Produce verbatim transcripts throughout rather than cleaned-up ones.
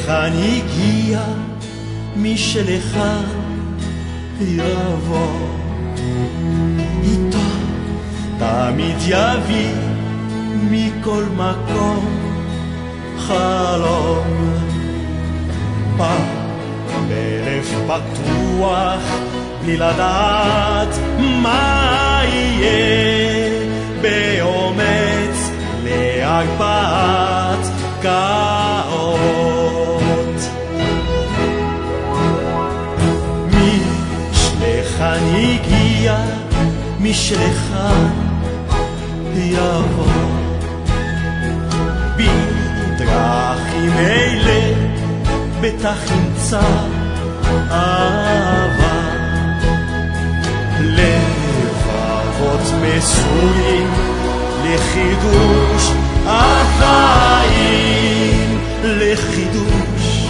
לכאן הגיע מי שלכאן יבוא איתו תמיד יביא מכל מקום חלום פעם בלב פתוח בלי לדעת מה יהיה באומץ להגבהת קאות מי שלכאן הגיע מי שלכאן יבוא בדרכים אלה בטח ימצא אהבה לבבות מסורים לחידוש החיים לחידוש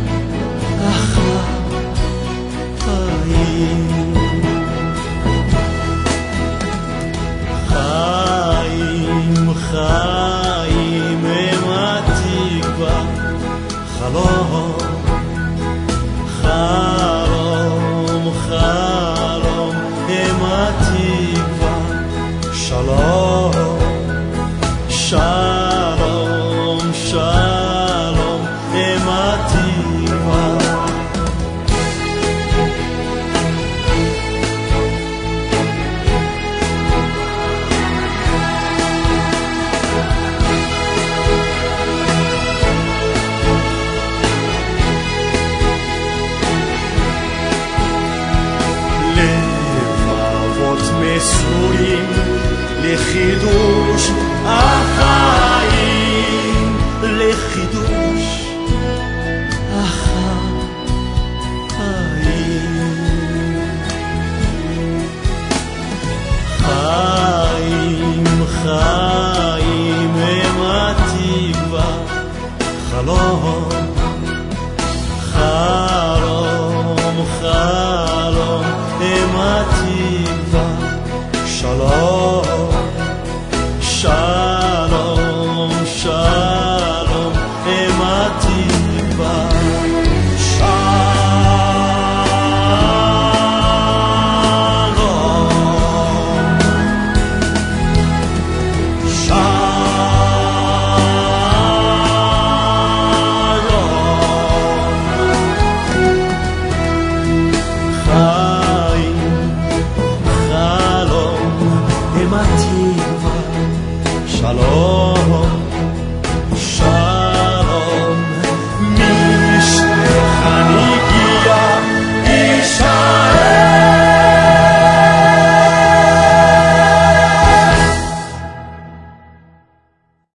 החיים חיים חיים הם התקווה חלום חלום חלום הם התקווה שלום שלום